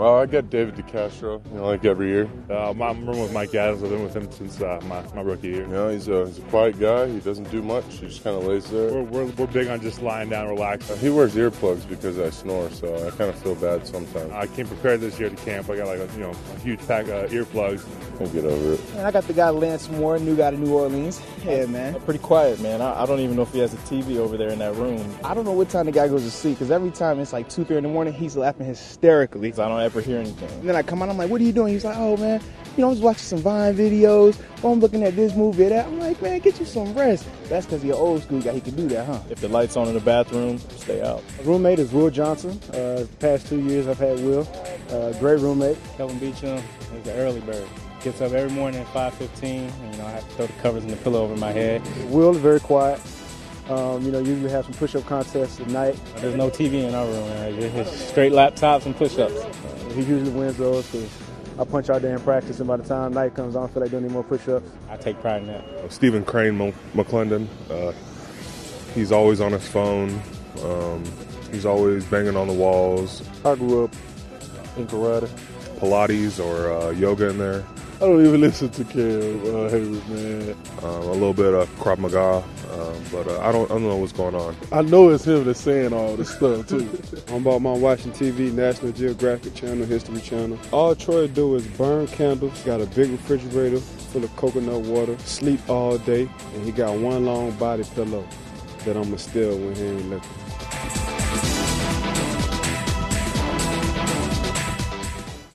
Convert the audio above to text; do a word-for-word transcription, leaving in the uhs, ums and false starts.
Well, I get David DeCastro, you know, like every year. Uh, I'm rooming with Mike Adams. I've been with him since uh, my, my rookie year. You know, he's a, he's a quiet guy. He doesn't do much. He just kind of lays there. We're, we're, we're big on just lying down, relaxing. Uh, he wears earplugs because I snore, so I kind of feel bad sometimes. I came prepared this year to camp. I got like a, you know, a huge pack of earplugs. I'll get over it. And I got the guy Lance Moore, new guy to New Orleans. Yeah, man. Pretty quiet, man. I, I don't even know if he has a T V over there in that room. I don't know what time the guy goes to sleep, because every time it's like two, three in the morning, he's laughing hysterically. I don't ever hear anything. And then I come out, I'm like, what are you doing? He's like, oh, man, you know, I'm just watching some Vine videos. Oh, I'm looking at this movie, that. I'm like, man, get you some rest. That's because you're an old school guy. He can do that, huh? If the light's on in the bathroom, stay out. My roommate is Will Johnson. Uh, the past two years I've had Will. Uh, great roommate. Kelvin Beachum is the early bird. Gets up every morning at five fifteen. You know, I have to throw the covers and the pillow over my head. Will is very quiet. Um, you know, usually have some push-up contests at night. There's no T V in our room. Right? It's straight laptops and push-ups. Uh, he usually wins those because I punch out there in practice, and by the time night comes, I don't feel like doing any more push-ups. I take pride in that. Stephen Crane McClendon, uh, he's always on his phone. Um, he's always banging on the walls. I grew up in karate. Pilates or uh, yoga in there. I don't even listen to Cam uh, Hayward, man. Um, a little bit of Krav Maga, um, but uh, I don't I don't know what's going on. I know it's him that's saying all this stuff, too. I'm about my watching T V, National Geographic Channel, History Channel. All Troy do is burn candles, got a big refrigerator full of coconut water, sleep all day, and he got one long body pillow that I'ma steal when he ain't looking.